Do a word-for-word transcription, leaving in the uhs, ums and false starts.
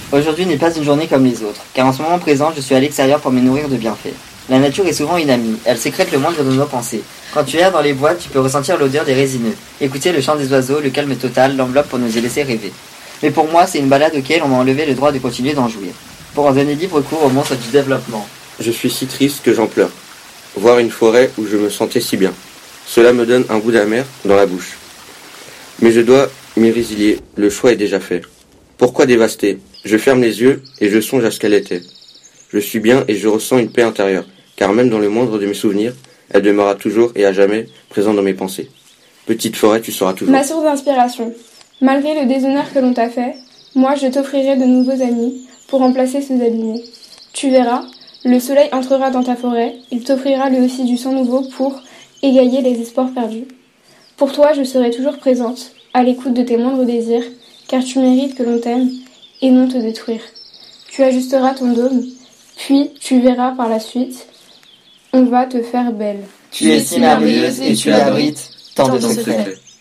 Aujourd'hui n'est pas une journée comme les autres, car en ce moment présent, je suis à l'extérieur pour me nourrir de bienfaits. La nature est souvent une amie, elle sécrète le moindre de nos pensées. Quand tu erres dans les bois, tu peux ressentir l'odeur des résineux, écouter le chant des oiseaux, le calme total, l'enveloppe pour nous y laisser rêver. Mais pour moi, c'est une balade auquel on m'a enlevé le droit de continuer d'en jouir, pour en donner libre cours au monstre du développement. Je suis si triste que j'en pleure. Voir une forêt où je me sentais si bien. Cela me donne un goût d'amer dans la bouche. Mais je dois m'y résilier, le choix est déjà fait. Pourquoi dévaster? Je ferme les yeux et je songe à ce qu'elle était. Je suis bien et je ressens une paix intérieure, car même dans le moindre de mes souvenirs, elle demeurera toujours et à jamais présente dans mes pensées. Petite forêt, tu seras toujours. Ma source d'inspiration. Malgré le déshonneur que l'on t'a fait, moi je t'offrirai de nouveaux amis pour remplacer ceux abîmés. Tu verras, le soleil entrera dans ta forêt, il t'offrira lui aussi du sang nouveau pour égayer les espoirs perdus. Pour toi, je serai toujours présente, à l'écoute de tes moindres désirs, car tu mérites que l'on t'aime et non te détruire. Tu ajusteras ton dôme, puis tu verras par la suite, on va te faire belle. Tu es si merveilleuse et tu abrites tant de secrets.